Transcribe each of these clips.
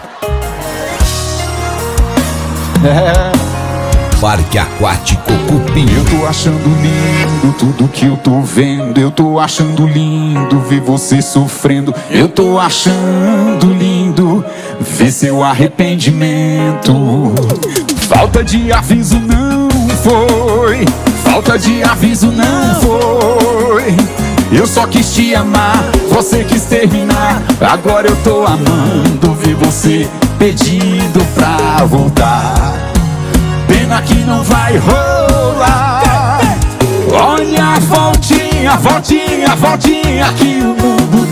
Parque Aquático Cupim. Eu tô achando lindo tudo que eu tô vendo. Eu tô achando lindo ver você sofrendo. Eu tô achando lindo ver seu arrependimento. Falta de aviso não foi, falta de aviso não foi. Eu só quis te amar, você quis terminar. Agora eu tô amando ver você pedindo pra voltar. Pena que não vai rolar. Olha a voltinha, voltinha, voltinha que o mundo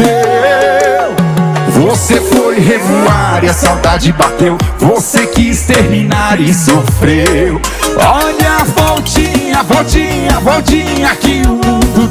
deu. Você foi revoar e a saudade bateu. Você quis terminar e sofreu. Olha a voltinha, voltinha, voltinha que o mundo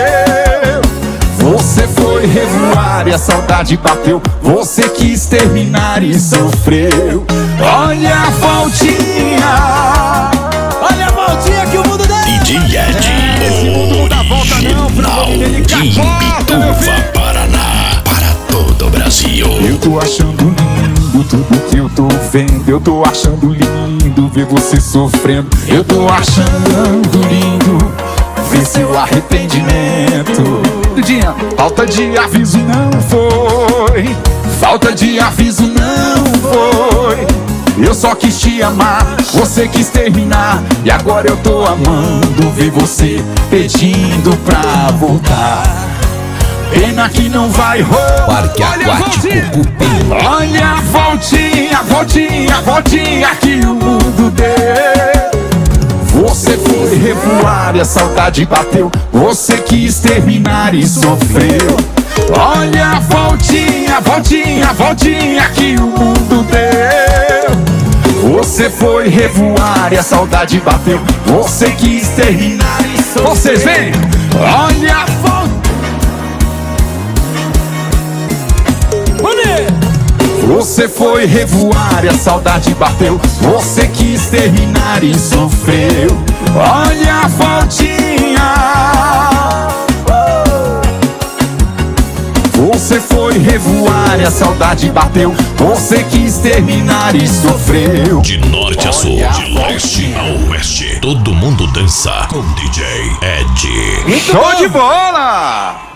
deu. Você foi revoar e a saudade bateu. Você quis terminar e sofreu. Olha a voltinha, olha a voltinha que o mundo deu. DJ Ed, esse mundo não dá volta não, pro nome dele de Imbituva, Paraná, para todo o Brasil. Eu tô achando lindo tudo que eu tô vendo. Eu tô achando lindo ver você sofrendo. Eu tô achando lindo ver seu arrependimento. Falta de aviso não foi, falta de aviso não foi. Eu só quis te amar, você quis terminar. E agora eu tô amando ver você pedindo pra voltar. Pena que não vai rolar. Parque Aquático Cupim. Olha a voltinha, voltinha, voltinha que o mundo deu. Você foi revoar e a saudade bateu. Você quis terminar e sofreu. Olha a voltinha, voltinha, voltinha que o mundo deu. Você foi revoar e a saudade bateu. Você quis terminar e sofreu. Vocês vêm? Olha a voltinha. Você foi revoar e a saudade bateu. Você quis terminar e sofreu. Olha a voltinha. Você foi revoar e a saudade bateu. Você quis terminar e sofreu. De norte a sul, de leste a oeste, todo mundo dança com DJ Ed. Show de bola!